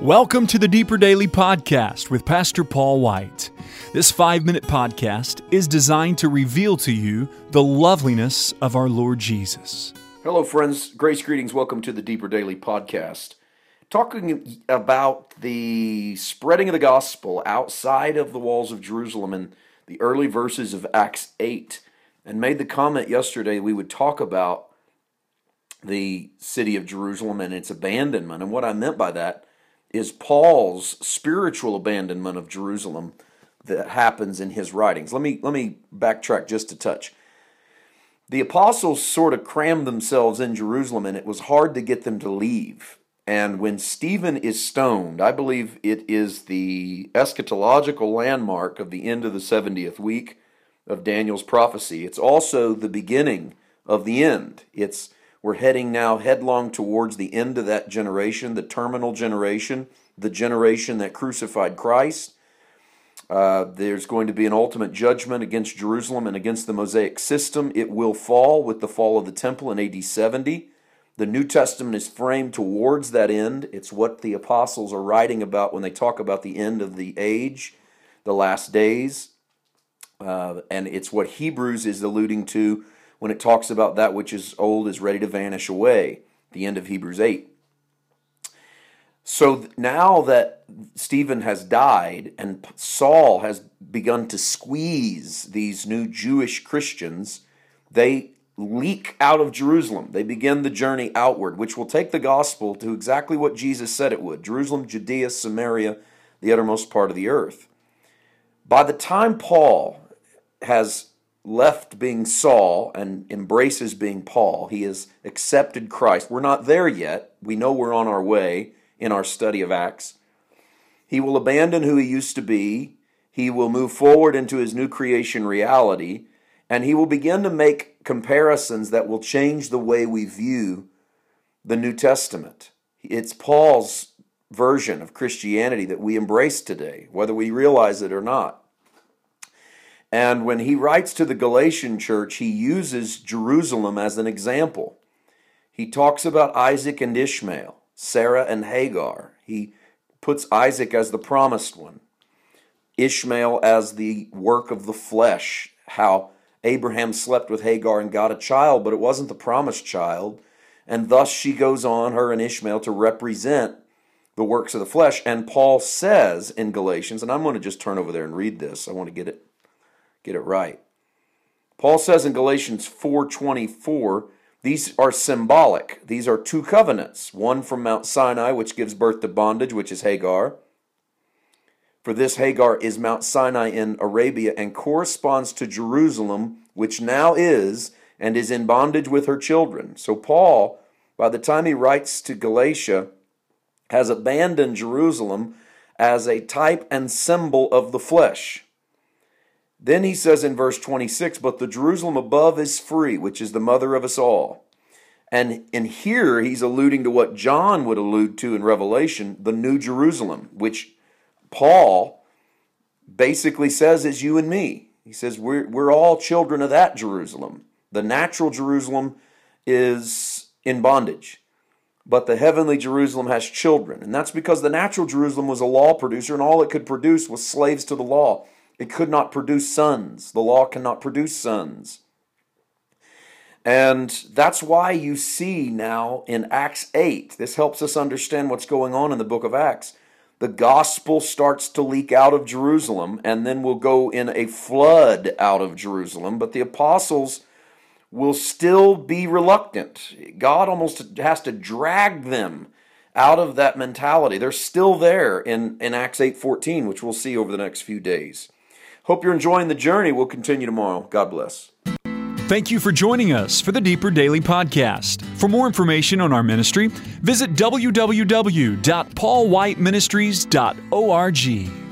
Welcome to the Deeper Daily Podcast with Pastor Paul White. This 5-minute podcast is designed to reveal to you the loveliness of our Lord Jesus. Hello, friends. Grace greetings. Welcome to the Deeper Daily Podcast. Talking about the spreading of the gospel outside of the walls of Jerusalem in the early verses of Acts 8. And made the comment yesterday we would talk about the city of Jerusalem and its abandonment. And what I meant by that is Paul's spiritual abandonment of Jerusalem that happens in his writings. Let me backtrack just a touch. The apostles sort of crammed themselves in Jerusalem, and it was hard to get them to leave. And when Stephen is stoned, I believe it is the eschatological landmark of the end of the 70th week of Daniel's prophecy. It's also the beginning of the end. We're heading now headlong towards the end of that generation, the terminal generation, the generation that crucified Christ. There's going to be an ultimate judgment against Jerusalem and against the Mosaic system. It will fall with the fall of the temple in AD 70. The New Testament is framed towards that end. It's what the apostles are writing about when they talk about the end of the age, the last days. And it's what Hebrews is alluding to when it talks about that which is old is ready to vanish away, the end of Hebrews 8. So now that Stephen has died and Saul has begun to squeeze these new Jewish Christians, they leak out of Jerusalem. They begin the journey outward, which will take the gospel to exactly what Jesus said it would: Jerusalem, Judea, Samaria, the uttermost part of the earth. By the time Paul has left being Saul and embraces being Paul, he has accepted Christ. We're not there yet. We know we're on our way in our study of Acts. He will abandon who he used to be. He will move forward into his new creation reality, and he will begin to make comparisons that will change the way we view the New Testament. It's Paul's version of Christianity that we embrace today, whether we realize it or not. And when he writes to the Galatian church, he uses Jerusalem as an example. He talks about Isaac and Ishmael, Sarah and Hagar. He puts Isaac as the promised one, Ishmael as the work of the flesh, how Abraham slept with Hagar and got a child, but it wasn't the promised child. And thus she goes on, her and Ishmael, to represent the works of the flesh. And Paul says in Galatians, and I'm going to just turn over there and read this. I want to get it right. Paul says in Galatians 4:24, these are symbolic. These are two covenants. One from Mount Sinai, which gives birth to bondage, which is Hagar. For this Hagar is Mount Sinai in Arabia and corresponds to Jerusalem, which now is and is in bondage with her children. So Paul, by the time he writes to Galatia, has abandoned Jerusalem as a type and symbol of the flesh. Then he says in verse 26, but the Jerusalem above is free, which is the mother of us all. And in here he's alluding to what John would allude to in Revelation, the New Jerusalem, which Paul basically says is you and me. He says we're all children of that Jerusalem. The natural Jerusalem is in bondage, but the heavenly Jerusalem has children. And that's because the natural Jerusalem was a law producer, and all it could produce was slaves to the law. It could not produce sons. The law cannot produce sons. And that's why you see now in Acts 8, this helps us understand what's going on in the book of Acts. The gospel starts to leak out of Jerusalem and then will go in a flood out of Jerusalem, but the apostles will still be reluctant. God almost has to drag them out of that mentality. They're still there in Acts 8:14, which we'll see over the next few days. Hope you're enjoying the journey. We'll continue tomorrow. God bless. Thank you for joining us for the Deeper Daily Podcast. For more information on our ministry, visit www.paulwhiteministries.org.